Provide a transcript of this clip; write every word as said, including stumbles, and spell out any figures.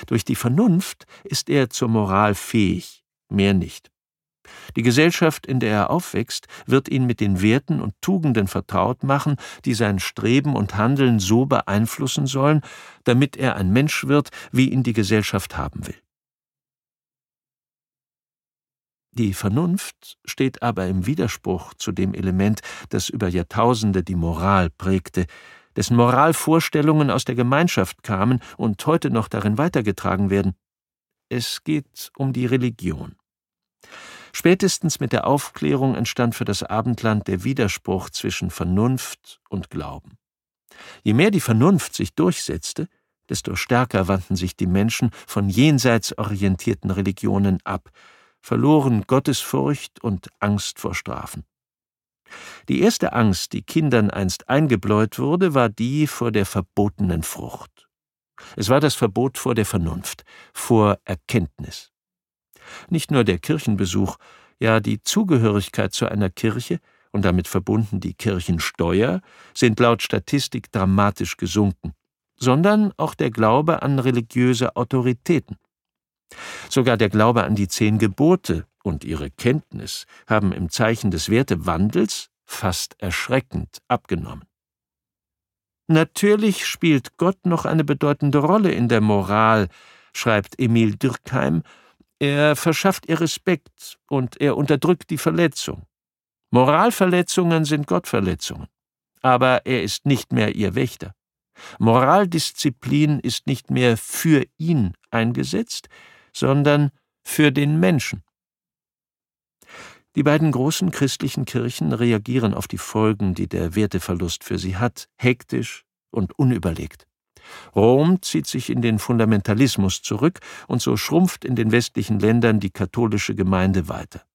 Durch die Vernunft ist er zur Moral fähig, mehr nicht. Die Gesellschaft, in der er aufwächst, wird ihn mit den Werten und Tugenden vertraut machen, die sein Streben und Handeln so beeinflussen sollen, damit er ein Mensch wird, wie ihn die Gesellschaft haben will. Die Vernunft steht aber im Widerspruch zu dem Element, das über Jahrtausende die Moral prägte, dessen Moralvorstellungen aus der Gemeinschaft kamen und heute noch darin weitergetragen werden. Es geht um die Religion. Spätestens mit der Aufklärung entstand für das Abendland der Widerspruch zwischen Vernunft und Glauben. Je mehr die Vernunft sich durchsetzte, desto stärker wandten sich die Menschen von jenseits orientierten Religionen ab, verloren Gottesfurcht und Angst vor Strafen. Die erste Angst, die Kindern einst eingebläut wurde, war die vor der verbotenen Frucht. Es war das Verbot vor der Vernunft, vor Erkenntnis. Nicht nur der Kirchenbesuch, ja die Zugehörigkeit zu einer Kirche und damit verbunden die Kirchensteuer sind laut Statistik dramatisch gesunken, sondern auch der Glaube an religiöse Autoritäten. Sogar der Glaube an die zehn Gebote und ihre Kenntnis haben im Zeichen des Wertewandels fast erschreckend abgenommen. Natürlich spielt Gott noch eine bedeutende Rolle in der Moral, schreibt Emil Durkheim. Er verschafft ihr Respekt und er unterdrückt die Verletzung. Moralverletzungen sind Gottverletzungen, aber er ist nicht mehr ihr Wächter. Moraldisziplin ist nicht mehr für ihn eingesetzt, sondern für den Menschen. Die beiden großen christlichen Kirchen reagieren auf die Folgen, die der Werteverlust für sie hat, hektisch und unüberlegt. Rom zieht sich in den Fundamentalismus zurück und so schrumpft in den westlichen Ländern die katholische Gemeinde weiter.